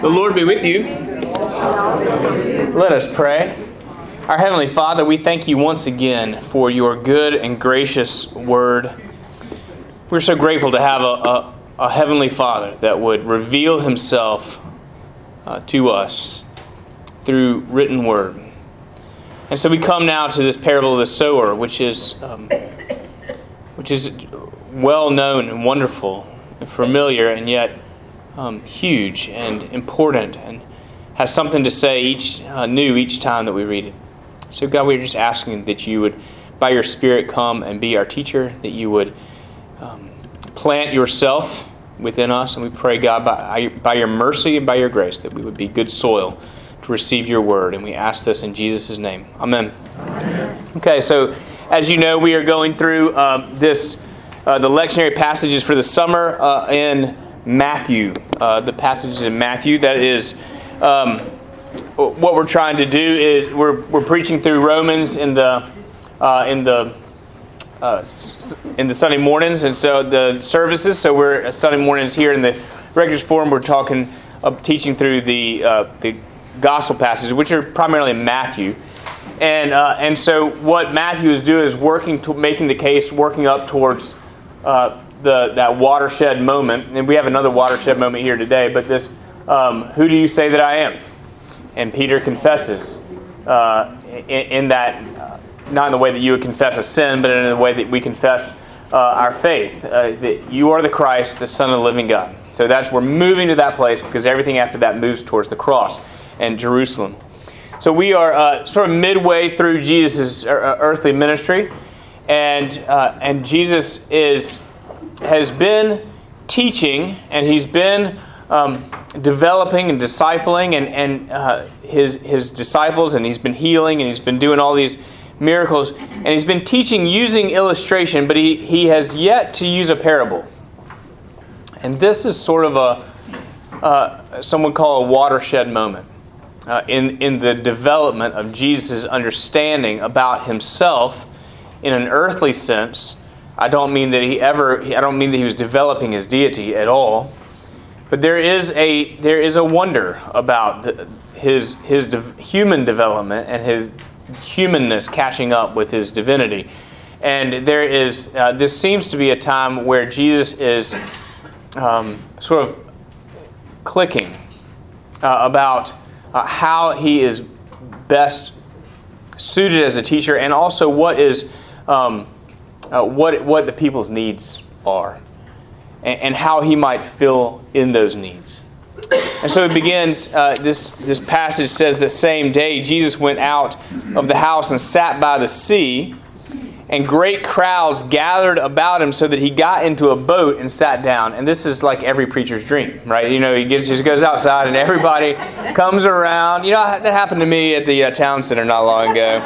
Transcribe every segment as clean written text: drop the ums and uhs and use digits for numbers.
The Lord be with you. Let us pray. Our Heavenly Father, we thank you once again for your good and gracious word. We're so grateful to have a Heavenly Father that would reveal Himself to us through written word. And so we come now to this parable of the sower, which is well known and wonderful and familiar, and yet huge and important, and has something to say each time that we read it. So God, we're just asking that you would, by your Spirit, come and be our teacher, that you would plant yourself within us, and we pray, God, by your mercy and by your grace, that we would be good soil to receive your word, and we ask this in Jesus' name. Amen. Amen. Okay, so as you know, we are going through the lectionary passages for the summer in Matthew. The passages in Matthew, that is what we're trying to do is we're preaching through Romans in the Sunday mornings, and so the services. So we're Sunday mornings here in the Rector's Forum. We're teaching through the gospel passages, which are primarily in Matthew, and so what Matthew is doing is making the case, working up towards that watershed moment. And we have another watershed moment here today, but this, who do you say that I am? And Peter confesses in that, not in the way that you would confess a sin, but in the way that we confess our faith, that you are the Christ, the Son of the living God. So we're moving to that place, because everything after that moves towards the cross and Jerusalem. So we are sort of midway through Jesus' earthly ministry, and Jesus has been teaching, and he's been developing and discipling and his disciples, and he's been healing, and he's been doing all these miracles, and he's been teaching using illustration, but he has yet to use a parable. And this is sort of some would call a watershed moment in the development of Jesus' understanding about himself in an earthly sense. I don't mean that he was developing his deity at all, but there is a wonder about his human development and his humanness catching up with his divinity. And there is this seems to be a time where Jesus is sort of clicking about how he is best suited as a teacher, and also what is what the people's needs are, and how he might fill in those needs. And so it begins, this passage says, the same day Jesus went out of the house and sat by the sea, and great crowds gathered about him, so that he got into a boat and sat down. And this is like every preacher's dream, right? You know, he just goes outside and everybody comes around. You know, that happened to me at the town center not long ago.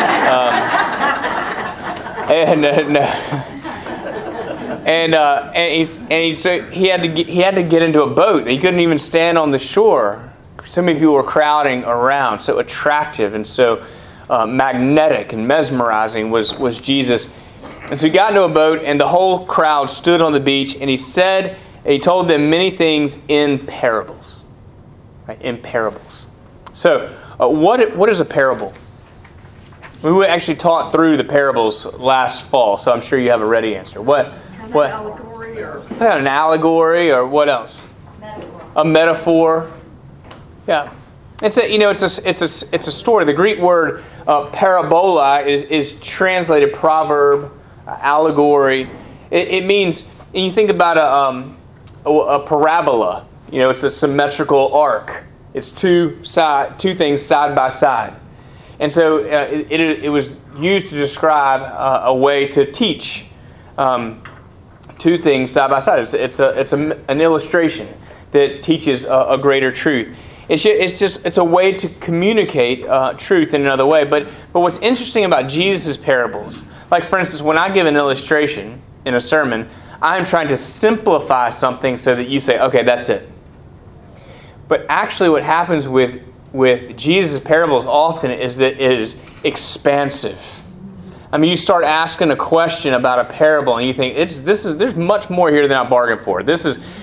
So he had to get into a boat. He couldn't even stand on the shore. So many people were crowding around. So attractive and so magnetic and mesmerizing was Jesus. And so he got into a boat, and the whole crowd stood on the beach, and he told them many things in parables. Right? In parables. So what is a parable? We actually taught through the parables last fall, so I'm sure you have a ready answer. What? An allegory, or what else? Metaphor. A metaphor. Yeah, it's a story. The Greek word parabola is translated proverb, allegory. It means, and you think about a parabola. You know, it's a symmetrical arc. It's two things side by side. And so it was used to describe a way to teach two things side by side. It's an illustration that teaches a greater truth. It's a way to communicate truth in another way. But what's interesting about Jesus' parables, like for instance, when I give an illustration in a sermon, I'm trying to simplify something so that you say, okay, that's it. But actually what happens with Jesus' parables often is that it is expansive. I mean, you start asking a question about a parable, and you think there's much more here than I bargained for. This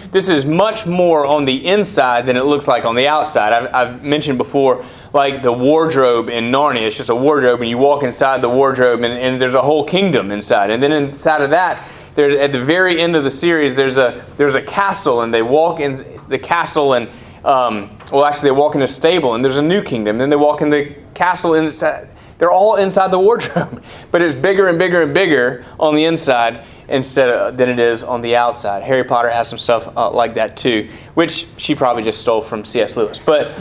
this is much more on the inside than it looks like on the outside. I've mentioned before, like the wardrobe in Narnia. It's just a wardrobe, and you walk inside the wardrobe, and there's a whole kingdom inside. And then inside of that, there's, at the very end of the series, there's a castle, and they walk in the castle, and they walk in a stable, and there's a new kingdom. Then they walk in the castle inside. They're all inside the wardrobe, but it's bigger and bigger and bigger on the inside than it is on the outside. Harry Potter has some stuff like that too, which she probably just stole from C.S. Lewis. But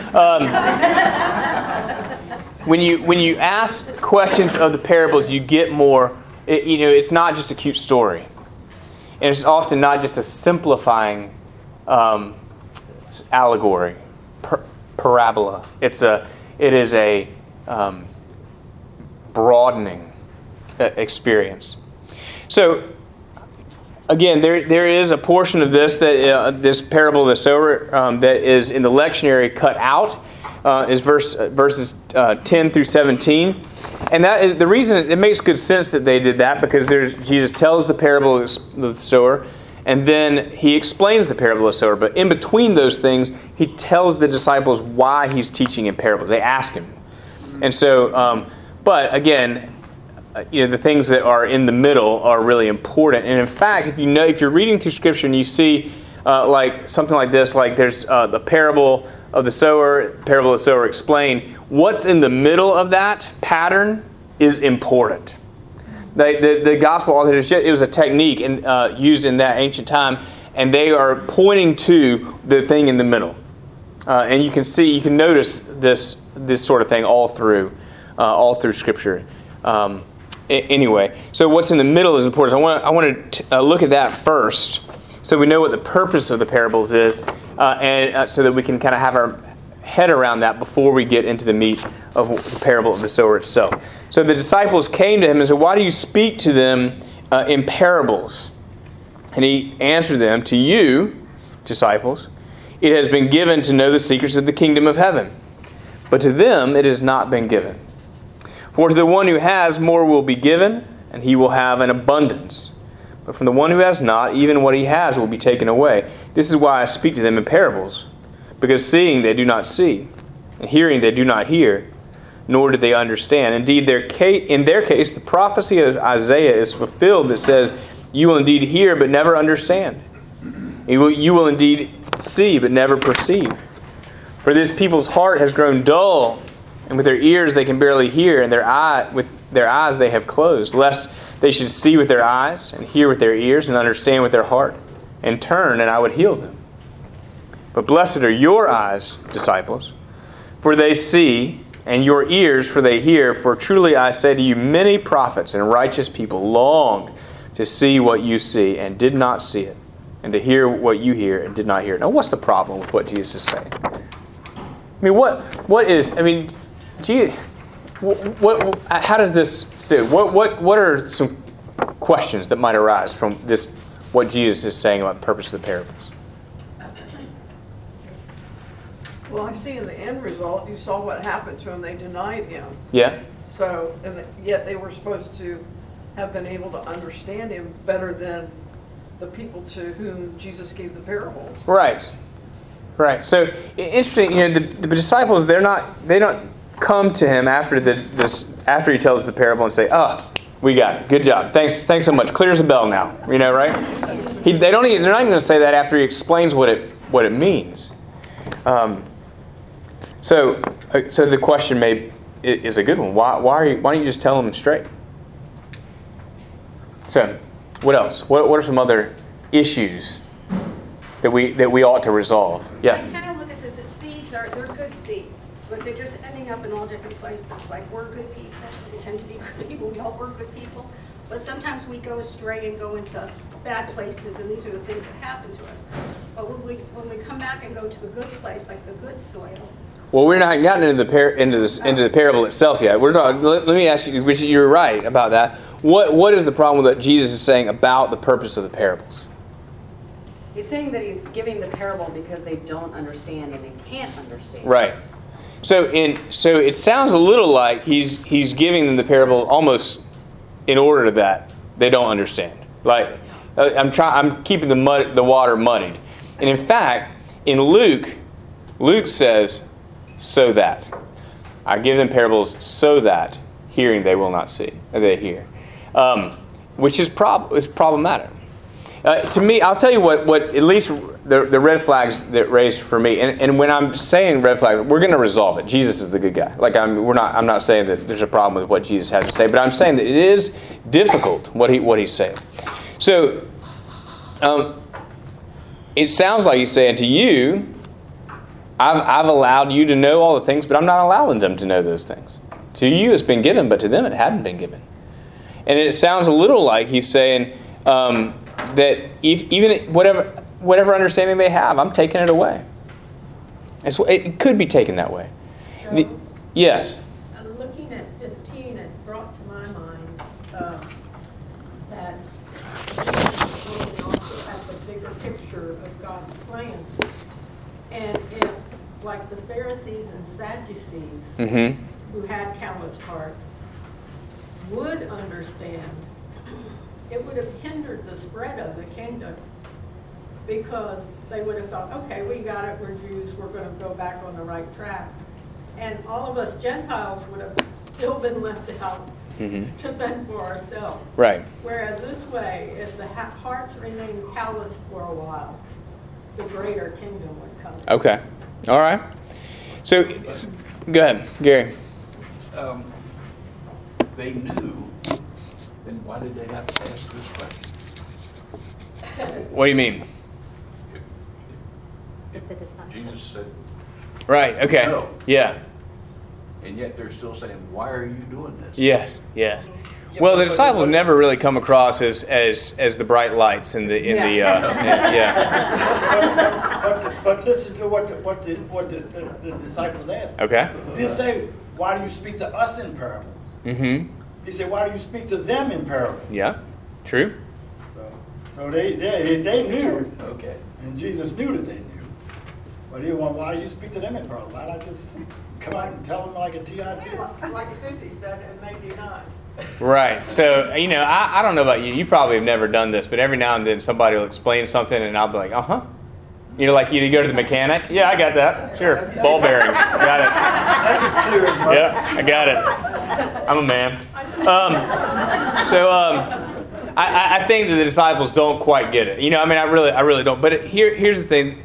when you ask questions of the parables, you get more. It's not just a cute story, and it's often not just a simplifying allegory, parabola. It is a broadening experience. So, again, there is a portion of this this parable of the sower that is in the lectionary cut out. Is verses 10 through 17, and that is the reason. It makes good sense that they did that, because Jesus tells the parable of the sower, and then he explains the parable of the sower. But in between those things, he tells the disciples why he's teaching in parables. They ask him, and so. But again, the things that are in the middle are really important. And in fact, if you're reading through Scripture and you see like something like this, like there's the parable of the sower explained, what's in the middle of that pattern is important. The gospel authors, it was a technique used in that ancient time, and they are pointing to the thing in the middle. And you can notice this sort of thing all through Scripture. Anyway, so what's in the middle is important. I want to look at that first, so we know what the purpose of the parables is, and so that we can kind of have our head around that before we get into the meat of the parable of the sower itself. So the disciples came to him and said, "Why do you speak to them in parables?" And he answered them, "To you, disciples, it has been given to know the secrets of the kingdom of heaven, but to them it has not been given. For to the one who has, more will be given, and he will have an abundance. But from the one who has not, even what he has will be taken away. This is why I speak to them in parables, because seeing they do not see, and hearing they do not hear, nor do they understand. Indeed, in their case, the prophecy of Isaiah is fulfilled that says, 'You will indeed hear, but never understand. You will indeed see, but never perceive. For this people's heart has grown dull, and with their ears they can barely hear, and with their eyes they have closed, lest they should see with their eyes, and hear with their ears, and understand with their heart, and turn, and I would heal them. But blessed are your eyes, disciples, for they see, and your ears, for they hear. For truly I say to you, many prophets and righteous people longed to see what you see, and did not see it, and to hear what you hear, and did not hear it." Now, what's the problem with what Jesus is saying? How does this sit? What are some questions that might arise from this? What Jesus is saying about the purpose of the parables? Well, I see in the end result, you saw what happened to them. They denied him. Yeah. So, yet they were supposed to have been able to understand him better than the people to whom Jesus gave the parables. Right. So interesting. The disciples, they don't come to him after after he tells the parable and say, "Oh, we got it. Good job. Thanks so much. Clear as a bell now." Right? They're not even going to say that after he explains what it means. So the question is a good one. Why don't you just tell them straight? So, what else? What are some other issues that we ought to resolve? Yeah. I kind of look at the seeds they're good seeds, but they're just ending up in all different places. Like, we're good people. We tend to be good people. We all were good people. But sometimes we go astray and go into bad places, and these are the things that happen to us. But when we come back and go to a good place, like the good soil. Well, we're not gotten into the parable itself yet. We're talking. Let me ask you, which you're right about that. What is the problem with what Jesus is saying about the purpose of the parables? He's saying that he's giving the parable because they don't understand and they can't understand. Right. So it sounds a little like he's giving them the parable almost in order that they don't understand. Like I'm keeping the water muddied. And in fact, in Luke says, so that. I give them parables so that hearing they will not see, or they hear. Which is problematic. To me, I'll tell you what at least the red flags that raised for me, and when I'm saying red flag, we're going to resolve it. Jesus is the good guy. Like I'm not saying that there's a problem with what Jesus has to say, but I'm saying that it is difficult what he's saying. So, it sounds like he's saying to you, I've allowed you to know all the things, but I'm not allowing them to know those things. To you it's been given, but to them it hadn't been given. And it sounds a little like he's saying that even whatever understanding they have, I'm taking it away. It could be taken that way. So, Yes. looking at 15, it brought to my mind that we also have the bigger picture of God's plan. And if, like the Pharisees and Sadducees, Mm-hmm. who had calloused hearts, would understand, it would have hindered the spread of the kingdom, because they would have thought, okay, we got it, we're Jews, we're going to go back on the right track. And all of us Gentiles would have still been left out Mm-hmm. to fend for ourselves. Right. Whereas this way, if the hearts remain callous for a while, the greater kingdom would come. Okay. All right. So, go ahead, Gary. They knew, then why did they have to ask this question? What do you mean? If Jesus said, Right. Okay. No. Yeah. and yet they're still saying, why are you doing this? Yes. Well, the disciples never really come across as the bright lights in the But listen to what the disciples asked. Okay. He didn't say, why do you speak to us in parable? Mm-hmm. He said, why do you speak to them in parable? Yeah. True. So they knew, Okay. and Jesus knew that they knew. But he went, why do you speak to them in parable? Why not just come out and tell them like a TIT? Like Susie said, and they do not. Right. So, I don't know about you. You probably have never done this, but every now and then somebody will explain something and I'll be like, uh-huh. Like you go to the mechanic. Yeah, I got that. Sure. Ball bearings. Got it. That's as clear as mud. Yeah, I got it. I'm a man. I think that the disciples don't quite get it. I really don't. But here's the thing.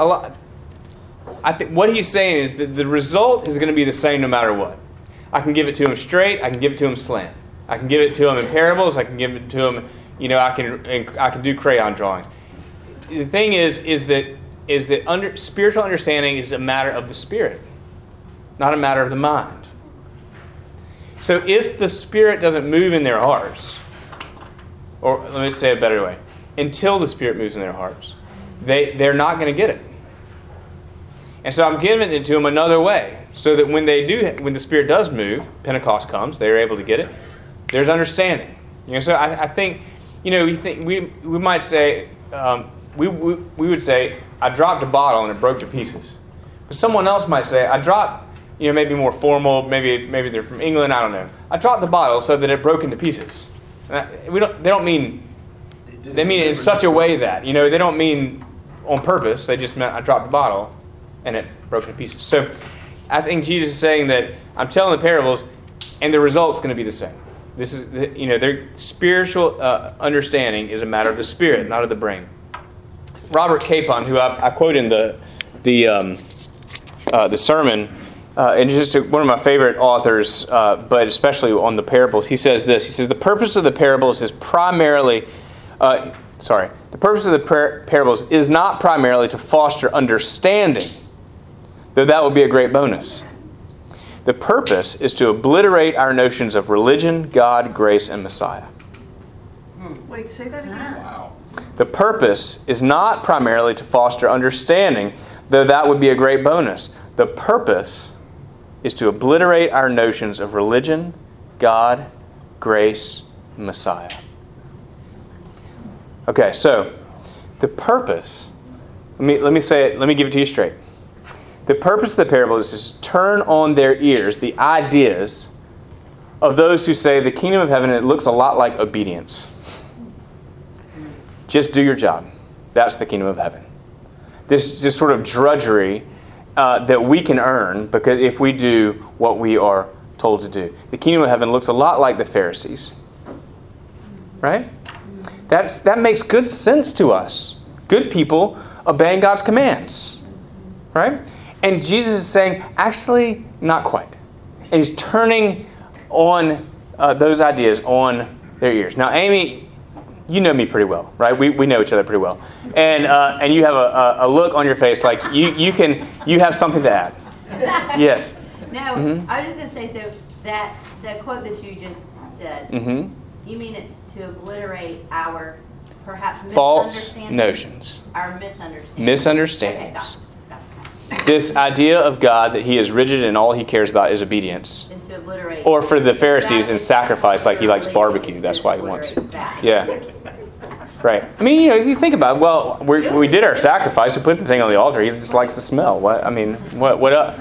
I think what he's saying is that the result is going to be the same no matter what. I can give it to him straight. I can give it to him slant. I can give it to him in parables. I can give it to him. I can do crayon drawings. The thing is that spiritual understanding is a matter of the spirit, not a matter of the mind. So if the Spirit doesn't move in their hearts, or let me say it a better way, until the Spirit moves in their hearts, they're not going to get it. And so I'm giving it to them another way, so that when the Spirit does move, Pentecost comes, they're able to get it. There's understanding. So I think, we might say, we would say, I dropped a bottle and it broke to pieces. But someone else might say, I dropped, maybe more formal, maybe they're from England, I don't know. I dropped the bottle so that it broke into pieces. They mean it in such a way that, they don't mean on purpose. They just meant I dropped the bottle and it broke into pieces. So I think Jesus is saying that I'm telling the parables and the result's going to be the same. This is, their spiritual understanding is a matter of the spirit, not of the brain. Robert Capon, who I quote in the sermon, and just one of my favorite authors, but especially on the parables, he says this. He says, the purpose of the parables is parables is not primarily to foster understanding, though that would be a great bonus. The purpose is to obliterate our notions of religion, God, grace, and Messiah. Wait, say that again. Wow. The purpose is not primarily to foster understanding, though that would be a great bonus. The purpose is to obliterate our notions of religion, God, grace, Messiah. Okay, so the purpose, let me say it, let me give it to you straight. The purpose of the parable is to turn on their ears the ideas of those who say the kingdom of heaven, it looks a lot like obedience. Just do your job. That's the kingdom of heaven. this sort of drudgery that we can earn because if we do what we are told to do. The kingdom of heaven looks a lot like the Pharisees. Right? That makes good sense to us. Good people obeying God's commands. Right? And Jesus is saying, actually, not quite. And he's turning on those ideas on their ears. Now, Amy, you know me pretty well, right? We know each other pretty well. And you have a look on your face like you have something to add. Yes. No, I was just going to say, so that the quote that you just said, you mean it's to obliterate our perhaps false misunderstandings? notions. Our misunderstandings. Misunderstandings. Okay, got it. This idea of God that he is rigid and all he cares about is obedience. Is to obliterate. Or for the Pharisees that in sacrifice, like he likes barbecue. is That's to why he wants. obliterate that. Yeah. Right. I mean, if you think about it, well, we did our sacrifice. We put the thing on the altar. He just likes the smell. What? I mean, what?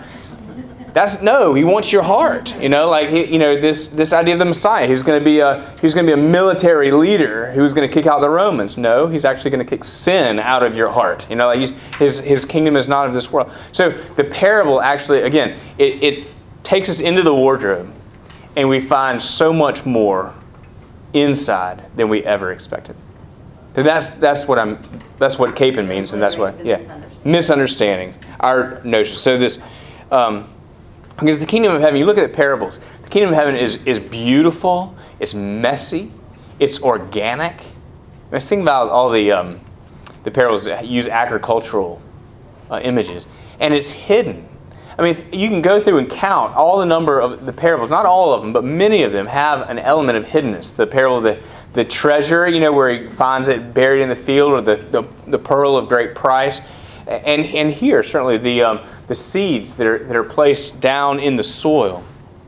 He wants your heart. This idea of the Messiah. He's going to be a military leader who's going to kick out the Romans. No, he's actually going to kick sin out of your heart. His kingdom is not of this world. So the parable actually, again, it takes us into the wardrobe, and we find so much more inside than we ever expected. So that's what caping means, and that's what misunderstanding our notion. So this. Because the kingdom of heaven, you look at the parables, the kingdom of heaven is beautiful, it's messy, it's organic. Think about all the parables that use agricultural images, and it's hidden. I mean, you can go through and count all the number of the parables, not all of them, but many of them have an element of hiddenness. The parable of the treasure, where he finds it buried in the field, or the pearl of great price. And here, certainly, the seeds that are placed down in the soil.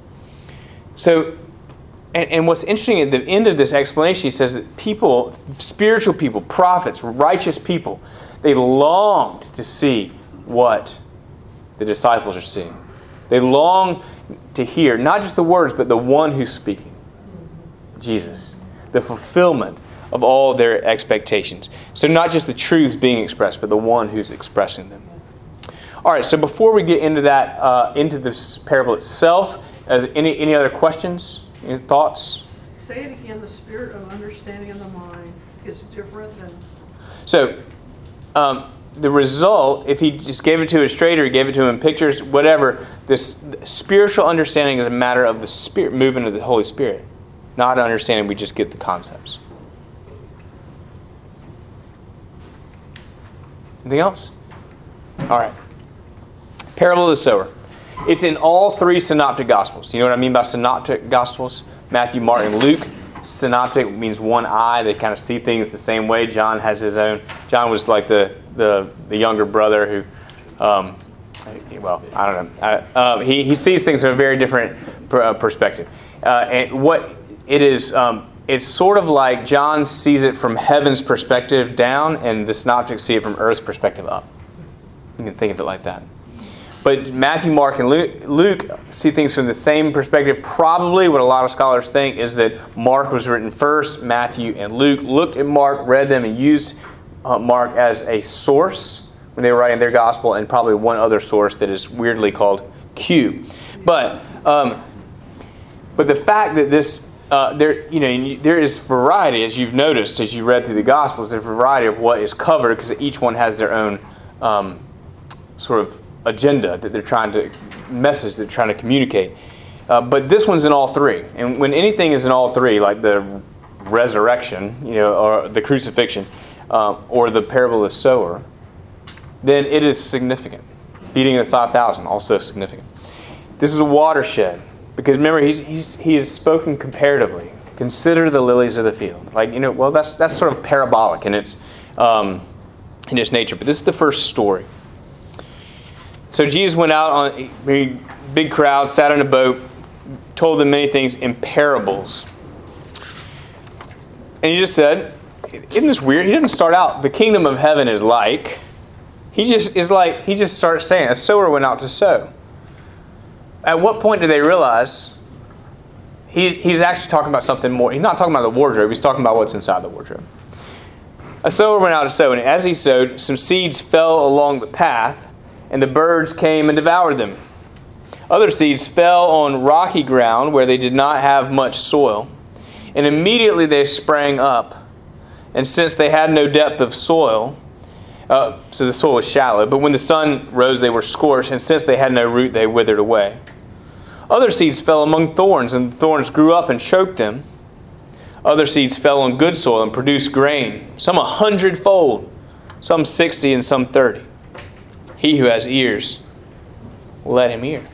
So, and what's interesting at the end of this explanation, he says that people, spiritual people, prophets, righteous people, they longed to see what the disciples are seeing. They long to hear not just the words, but the one who's speaking, Jesus, the fulfillment of all their expectations. So not just the truths being expressed, but the one who's expressing them. All right, so before we get into that, into this parable itself, any other questions, any thoughts? Say it again, the spirit of understanding in the mind is different than... So, the result, if he just gave it to us straight or he gave it to him in pictures, whatever, this spiritual understanding is a matter of the spirit movement of the Holy Spirit. Not understanding, we just get the concepts. Anything else? All right. Parable of the sower. It's in all three synoptic gospels. You know what I mean by synoptic gospels? Matthew, Mark, and Luke. Synoptic means one eye. They kind of see things the same way. John has his own. John was like the younger brother who, I don't know. He sees things from a very different perspective. And what it is, it's sort of like John sees it from heaven's perspective down, and the synoptics see it from earth's perspective up. You can think of it like that. But Matthew, Mark, and Luke see things from the same perspective. Probably what a lot of scholars think is that Mark was written first. Matthew and Luke looked at Mark, read them, and used Mark as a source when they were writing their gospel, and probably one other source that is weirdly called Q. But the fact that this there is variety, as you've noticed as you read through the Gospels. There's a variety of what is covered because each one has their own sort of agenda that they're trying to message they're trying to communicate. But this one's in all three, and when anything is in all three, like the resurrection, or the crucifixion, or the parable of the sower, then it is significant. Feeding the 5,000 also significant. This is a watershed. Because remember, he has spoken comparatively. Consider the lilies of the field. That's sort of parabolic in its nature. But this is the first story. So Jesus went out on a big crowd, sat in a boat, told them many things in parables. And he just said, isn't this weird? He didn't start out, the kingdom of heaven is like. He just starts saying, a sower went out to sow. At what point do they realize he's actually talking about something more? He's not talking about the wardrobe. He's talking about what's inside the wardrobe. A sower went out to sow, and as he sowed, some seeds fell along the path, and the birds came and devoured them. Other seeds fell on rocky ground where they did not have much soil, and immediately they sprang up. And since they had no depth of soil, so the soil was shallow, but when the sun rose they were scorched, and since they had no root they withered away. Other seeds fell among thorns, and the thorns grew up and choked them. Other seeds fell on good soil and produced grain, some 100-fold, some 60, and some 30. He who has ears, let him hear.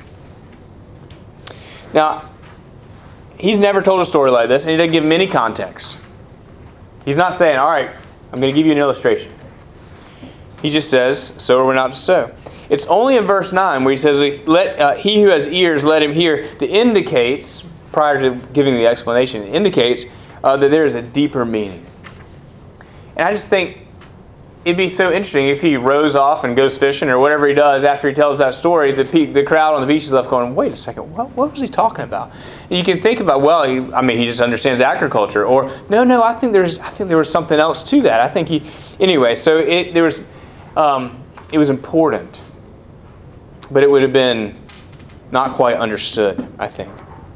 Now, he's never told a story like this, and he doesn't give him any context. He's not saying, all right, I'm going to give you an illustration. He just says, sower went out to sow. It's only in verse 9 where he says, "Let he who has ears, let him hear." That indicates, prior to giving the explanation, it indicates that there is a deeper meaning. And I just think it'd be so interesting if he rows off and goes fishing or whatever he does after he tells that story. The crowd on the beach is left going, wait a second, what was he talking about? And you can think about, well, he just understands agriculture. Or, no, I think there was something else to that. I think anyway, so it was important. But it would have been not quite understood, I think.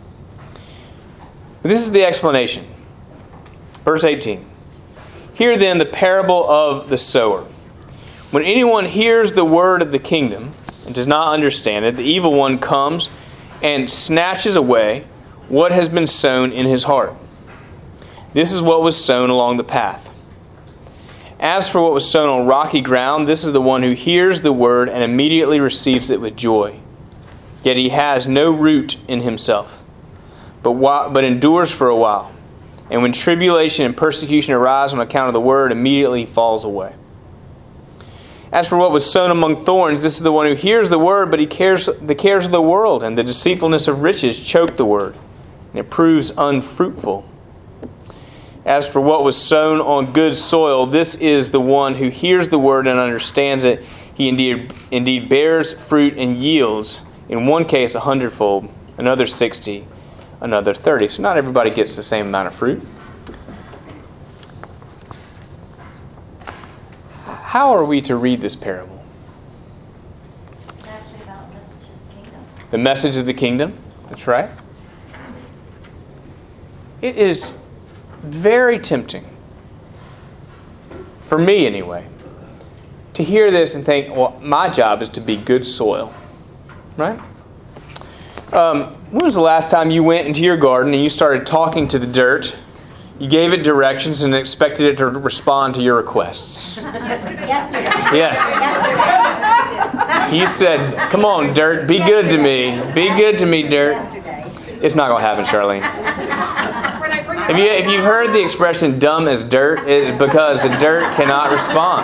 But this is the explanation. Verse 18. Hear then the parable of the sower. When anyone hears the word of the kingdom and does not understand it, the evil one comes and snatches away what has been sown in his heart. This is what was sown along the path. As for what was sown on rocky ground, this is the one who hears the word and immediately receives it with joy. Yet he has no root in himself, but endures for a while. And when tribulation and persecution arise on account of the word, immediately falls away. As for what was sown among thorns, this is the one who hears the word, but the cares of the world and the deceitfulness of riches choke the word, and it proves unfruitful. As for what was sown on good soil, this is the one who hears the word and understands it. He indeed bears fruit and yields, in one case 100-fold, another 60, another 30. So not everybody gets the same amount of fruit. How are we to read this parable? It's actually about the message of the kingdom. The message of the kingdom. That's right. It is very tempting, for me anyway, to hear this and think, well, my job is to be good soil. Right? When was the last time you went into your garden and you started talking to the dirt? You gave it directions and expected it to respond to your requests. Yesterday. Yes. You said, come on, dirt, be good to me. Be good to me, dirt. It's not going to happen, Charlene. If you've heard the expression dumb as dirt, it's because the dirt cannot respond.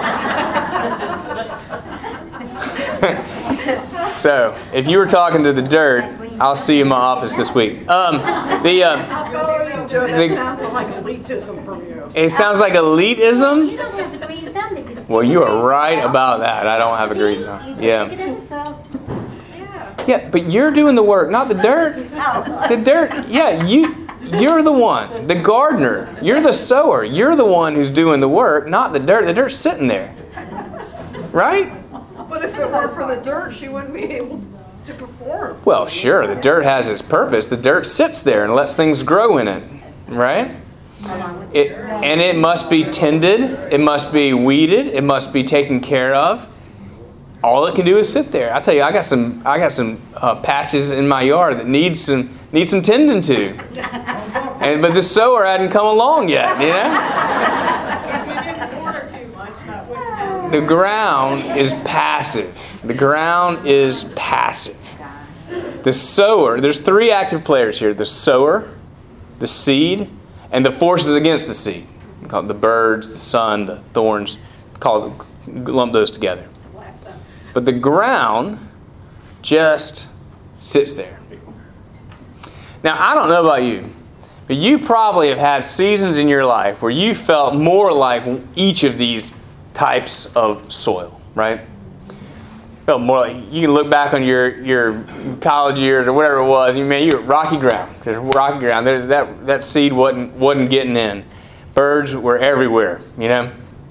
So, if you were talking to the dirt, I'll see you in my office this week. I'll follow you, Joe. That sounds like elitism from you. It sounds like elitism? You don't have to read them. They just Well, you are right about that. I don't have a green thumb. Yeah. Yeah, but you're doing the work, not the dirt. The dirt, yeah, you're the one, the gardener. You're the sower. You're the one who's doing the work, not the dirt. The dirt's sitting there. Right? But if it were for the dirt, she wouldn't be able to perform. Well, sure, the dirt has its purpose. The dirt sits there and lets things grow in it. Right? And it must be tended. It must be weeded. It must be taken care of. All it can do is sit there. I tell you, I got some patches in my yard that need some tending to. But the sower hadn't come along yet, you know? If you didn't water too much, that wouldn't do. The ground is passive. The ground is passive. The sower, there's three active players here. The sower, the seed, and the forces against the seed. We call it the birds, the sun, the thorns. Lump those together. But the ground just sits there. Now, I don't know about you, but you probably have had seasons in your life where you felt more like each of these types of soil, right? Felt more like, you can look back on your college years or whatever it was, you were rocky ground. There's rocky ground. There's that seed wasn't getting in. Birds were everywhere, you know.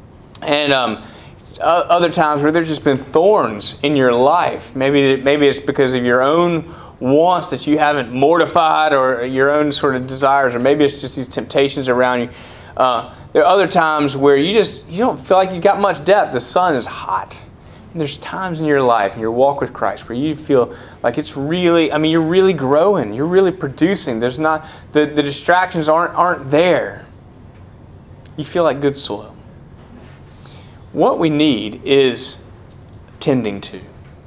And other times where there's just been thorns in your life. Maybe it's because of your own wants that you haven't mortified, or your own sort of desires, or maybe it's just these temptations around you. There are other times where you don't feel like you've got much depth. The sun is hot. And there's times in your life, in your walk with Christ, where you feel like it's really, you're really growing. You're really producing. There's not, the distractions aren't there. You feel like good soil. What we need is tending to.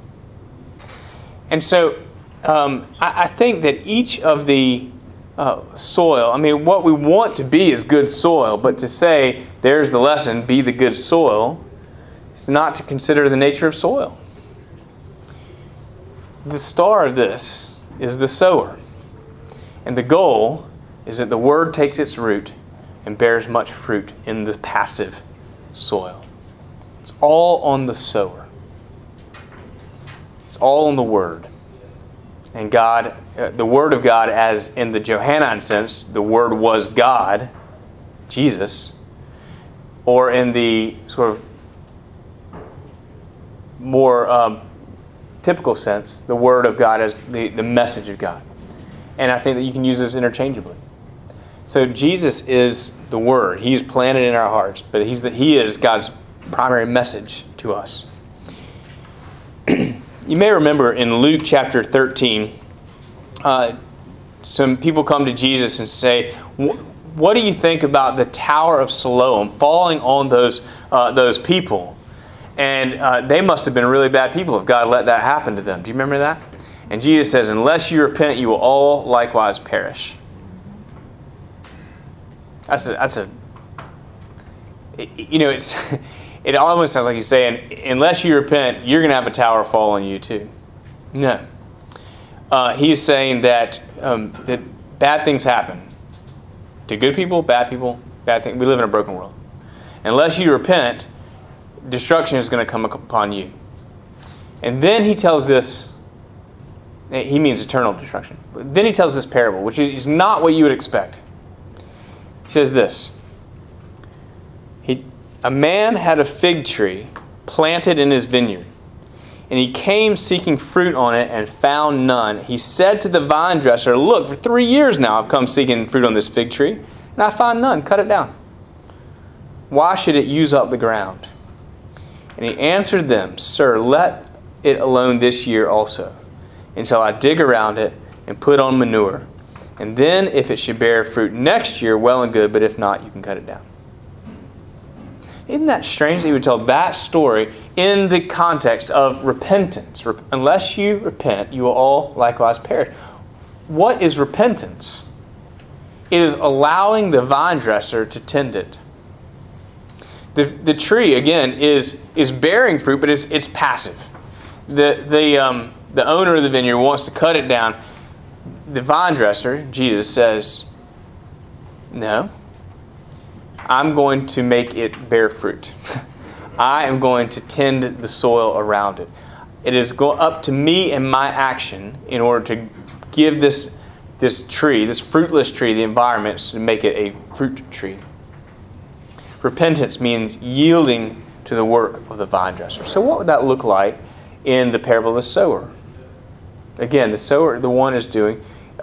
And so I think that each of the soil, what we want to be is good soil, but to say, there's the lesson, be the good soil, is not to consider the nature of soil. The star of this is the sower. And the goal is that the word takes its root and bears much fruit in the passive soil. It's all on the sower. It's all on the word. And God, the Word of God, as in the Johannine sense, the Word was God, Jesus, or in the sort of more typical sense, the Word of God as the message of God. And I think that you can use those interchangeably. So Jesus is the Word. He's planted in our hearts, but He is God's primary message to us. You may remember in Luke chapter 13, some people come to Jesus and say, what do you think about the Tower of Siloam falling on those people? And they must have been really bad people if God let that happen to them. Do you remember that? And Jesus says, unless you repent, you will all likewise perish. It almost sounds like he's saying, unless you repent, you're going to have a tower fall on you too. No. He's saying that bad things happen. To good people, bad things. We live in a broken world. Unless you repent, destruction is going to come upon you. And then he tells this, he means eternal destruction. But then he tells this parable, which is not what you would expect. He says this. A man had a fig tree planted in his vineyard, and he came seeking fruit on it and found none. He said to the vine dresser, look, for 3 years now I've come seeking fruit on this fig tree, and I find none. Cut it down. Why should it use up the ground? And he answered them, Sir, let it alone this year also, until I dig around it and put on manure. And then if it should bear fruit next year, well and good, but if not, you can cut it down. Isn't that strange that he would tell that story in the context of repentance? Unless you repent, you will all likewise perish. What is repentance? It is allowing the vine dresser to tend it. The tree, again, is bearing fruit, but it's passive. The owner of the vineyard wants to cut it down. The vine dresser, Jesus, says, no. I'm going to make it bear fruit. I am going to tend the soil around it. It is up to me and my action in order to give this tree, this fruitless tree, the environment to make it a fruit tree. Repentance means yielding to the work of the vine dresser. So what would that look like in the parable of the sower? Again, the sower, the one is doing...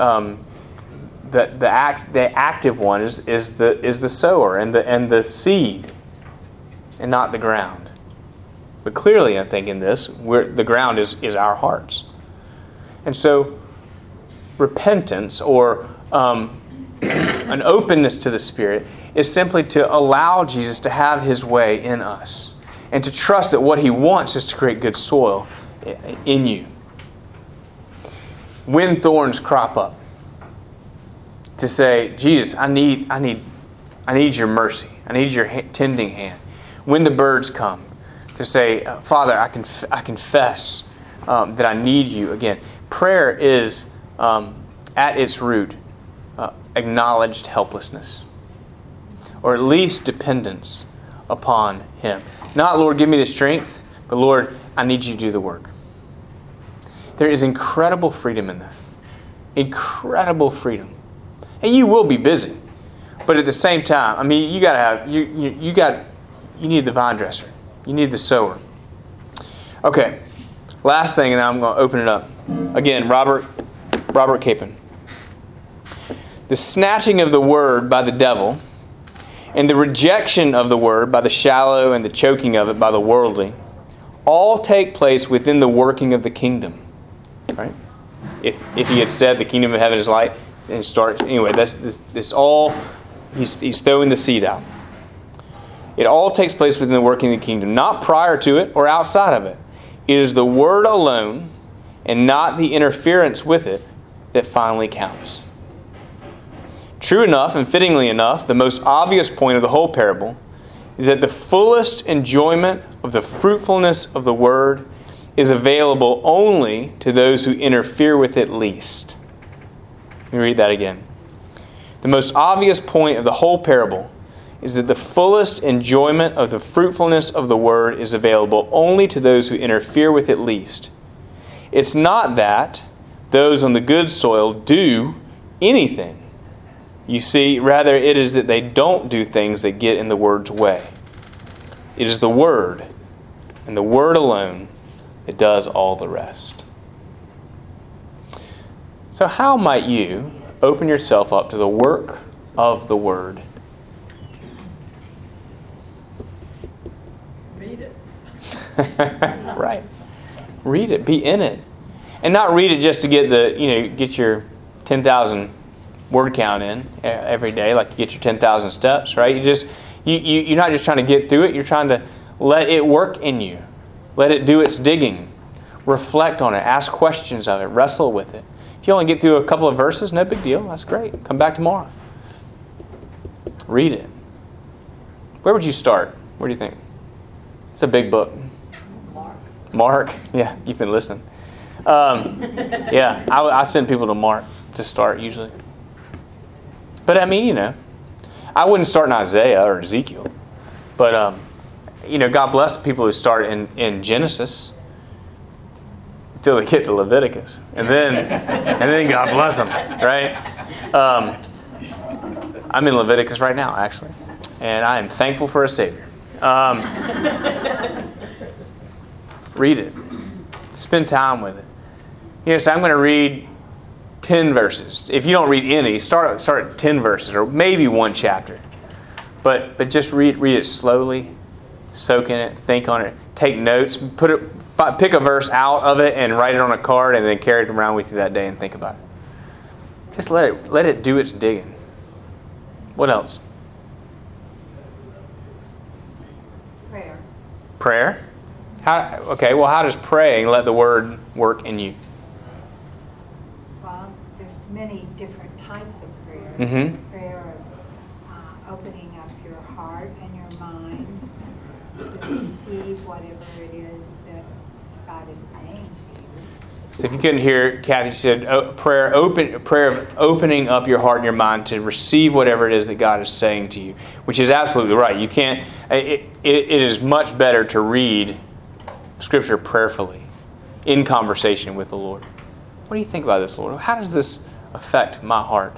The active one is the sower and the seed, and not the ground. But clearly, I think in this, the ground is our hearts. And so, repentance or an openness to the Spirit is simply to allow Jesus to have His way in us, and to trust that what He wants is to create good soil in you. When thorns crop up, to say, Jesus, I need your mercy. I need your tending hand. When the birds come, to say, Father, I confess that I need you again. Prayer is, at its root, acknowledged helplessness, or at least dependence upon Him. Not, Lord, give me the strength, but Lord, I need you to do the work. There is incredible freedom in that. Incredible freedom. And you will be busy, but at the same time, you got You need the vine dresser. You need the sower. Okay, last thing, and then I'm going to open it up. Again, Robert Capon. The snatching of the word by the devil and the rejection of the word by the shallow and the choking of it by the worldly all take place within the working of the kingdom. Right? If he had said the kingdom of heaven is light, then it starts. Anyway, this all, he's throwing the seed out. It all takes place within the working of the kingdom, not prior to it or outside of it. It is the word alone and not the interference with it that finally counts. True enough and fittingly enough, the most obvious point of the whole parable is that the fullest enjoyment of the fruitfulness of the word is available only to those who interfere with it least. Let me read that again. The most obvious point of the whole parable is that the fullest enjoyment of the fruitfulness of the word is available only to those who interfere with it least. It's not that those on the good soil do anything. You see, rather it is that they don't do things that get in the word's way. It is the word, and the word alone, that does all the rest. So how might you open yourself up to the work of the word? Read it. Right. Read it. Be in it. And not read it just to get get your 10,000 word count in every day, like you get your 10,000 steps, right? You're not just trying to get through it. You're trying to let it work in you. Let it do its digging. Reflect on it. Ask questions of it. Wrestle with it. If you only get through a couple of verses, no big deal. That's great. Come back tomorrow. Read it. Where would you start? Where do you think? It's a big book. Mark? Yeah, you've been listening. Yeah, I send people to Mark to start usually. But I mean, I wouldn't start in Isaiah or Ezekiel. But, God bless people who start in Genesis until they get to Leviticus. And then God bless them, right? I'm in Leviticus right now, actually. And I am thankful for a Savior. Read it. Spend time with it. So I'm going to read 10 verses. If you don't read any, start at 10 verses or maybe one chapter. But just read it slowly, soak in it, think on it, take notes, pick a verse out of it and write it on a card and then carry it around with you that day and think about it. Just let it do its digging. What else? Prayer? How does praying let the word work in you? Well, there's many different types of prayer. Mm-hmm. Prayer of opening up your heart and your mind to receive whatever it is that God is saying to you. So if you couldn't hear, Kathy, she said prayer of opening up your heart and your mind to receive whatever it is that God is saying to you, which is absolutely right. You can't. It is much better to read Scripture prayerfully, in conversation with the Lord. What do you think about this, Lord? How does this affect my heart?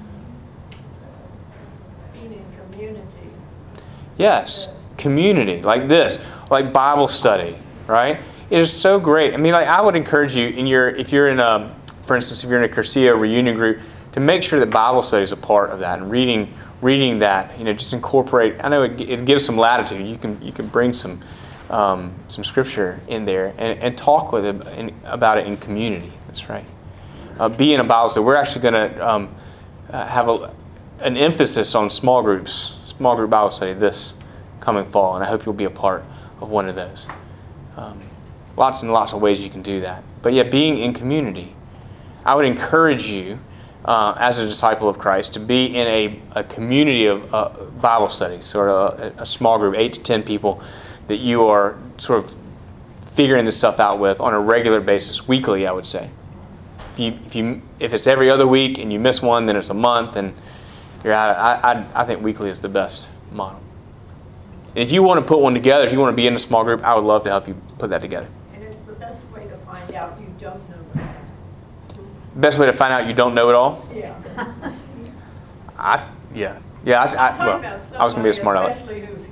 Being in community. Yes, community like this, like Bible study, right? It is so great. I mean, I would encourage you if you're in a Curcio reunion group, to make sure that Bible study is a part of that and reading that. Just incorporate. I know it gives some latitude. You can bring some scripture in there and talk with it about it in community. That's right. Be in a Bible study. We're actually going to have an emphasis on small group Bible study this coming fall, and I hope you'll be a part of one of those. Lots and lots of ways you can do that. But yeah, being in community. I would encourage you, as a disciple of Christ, to be in a community of Bible studies, sort of a small group, 8 to 10 people, that you are sort of figuring this stuff out with on a regular basis, weekly, I would say. If it's every other week and you miss one, then it's a month, and you're out. I think weekly is the best model. And if you want to put one together, if you want to be in a small group, I would love to help you put that together. And it's the best way to find out you don't know it. Best way to find out you don't know it all? Yeah. I was going to be a smart aleck. Especially who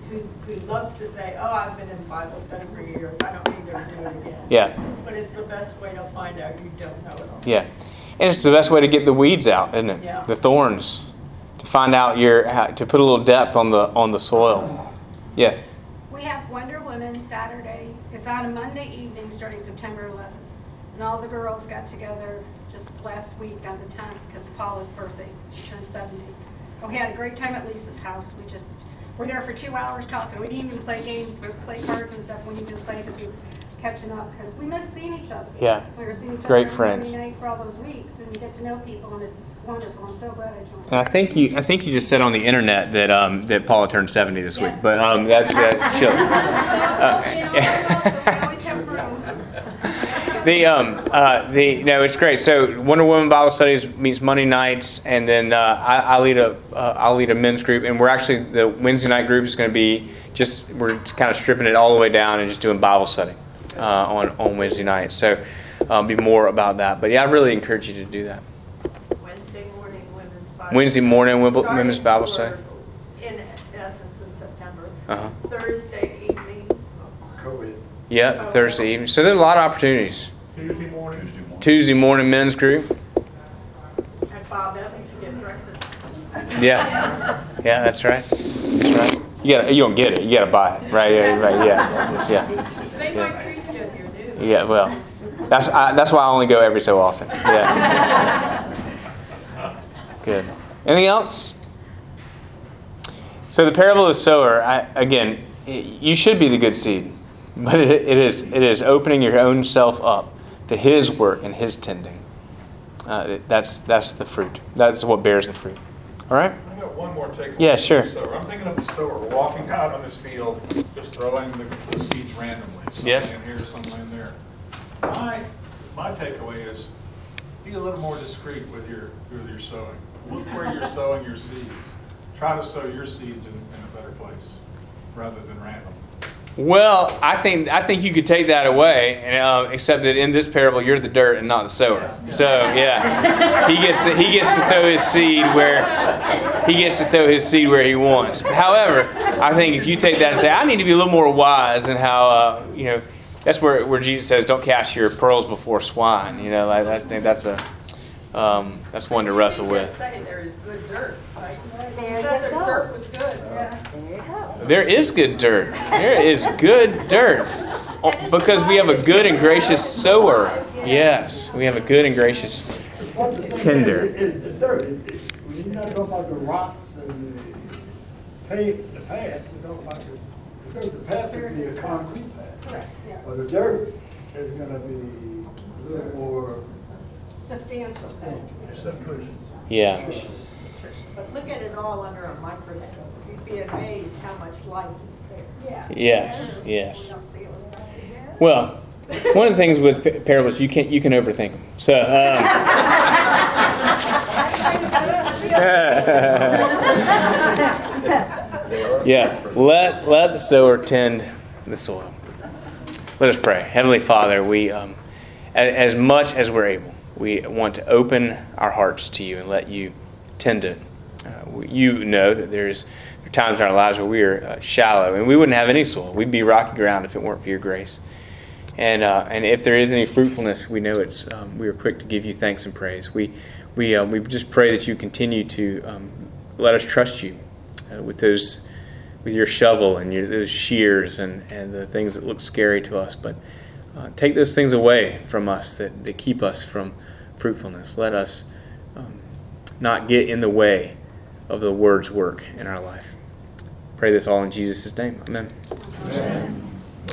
who loves to say, oh, I've been in Bible study for years, I don't need to do it again. Yeah. But it's the best way to find out you don't know it all. Yeah. And it's the best way to get the weeds out, isn't it? Yeah. The thorns. To find out to put a little depth on the soil. Yes. We have Wonder Women Saturday. It's on a Monday evening starting September 11th. And all the girls got together just last week on the 10th because Paula's birthday. She turned 70. And we had a great time at Lisa's house. We just were there for 2 hours talking. We didn't even play games, but play cards and stuff. We didn't even play because we were catching up because we missed seeing each other. Yeah. We were seeing each other Great every friends. Monday night for all those weeks, and you get to know people, and it's wonderful. I'm so glad I joined. And I think you just said on the internet that Paula turned 70 this week, but that's she'll. We always have room. No, it's great. So Wonder Woman Bible Studies meets Monday nights, and then I'll lead a men's group, and we're actually the Wednesday night group is going to be we're kind of stripping it all the way down and just doing Bible study on Wednesday night. So be more about that. But yeah, I really encourage you to do that. Wednesday morning, women's Bible Wednesday morning, women's Bible Starting study. in essence in September. Uh-huh. Thursday evenings. COVID. Yeah, Thursday evening. So there's a lot of opportunities. Tuesday morning. Tuesday morning men's group. At Bob Evans, you get breakfast. Yeah, that's right. That's right. You don't get it. You gotta buy it, right? Yeah, right. Yeah. They might treat you if you're new. Yeah. Well, that's why I only go every so often. Yeah. Good. Anything else? So the parable of the sower. You should be the good seed, but it is opening your own self up to His work and His tending. That's the fruit. That's what bears the fruit. All right. I got one more takeaway. Yeah, sure. So I'm thinking of the sower walking out on this field, just throwing the seeds randomly. Some Yeah. in here, some in there. My takeaway is be a little more discreet with your sowing. Look where you're sowing your seeds. Try to sow your seeds in a better place rather than random. Well, I think you could take that away, except that in this parable, you're the dirt and not the sower. So yeah, he gets to throw his seed where he wants. However, I think if you take that and say, I need to be a little more wise in how that's where Jesus says, don't cast your pearls before swine. I think that's one to wrestle with. Just say there is good dirt, right? There You said you the go. dirt was good. Yeah. There you go. There is good dirt. There is good dirt. Because we have a good and gracious sower. Yes, we have a good and gracious tender. Is the dirt. When you're not talking about the rocks and the path, you're talking about the dirt. The path would be a concrete path. Correct, yeah. But the dirt is gonna be a little more Substantial. Yeah. But look at it all under a microscope. You'd be amazed how much life is there. Yeah. Yes. We don't see it with our eyes. Well, one of the things with parables, you can overthink them. So, yeah, let the sower tend the soil. Let us pray. Heavenly Father, we, as much as we're able, we want to open our hearts to you and let you tend it. You know that there are times in our lives where we are shallow, and we wouldn't have any soil. We'd be rocky ground if it weren't for your grace. And if there is any fruitfulness, we know we are quick to give you thanks and praise. We just pray that you continue to let us trust you with your shovel and those shears and the things that look scary to us. But take those things away from us that keep us from fruitfulness. Let us not get in the way of the word's work in our life. Pray this all in Jesus' name. Amen. Amen.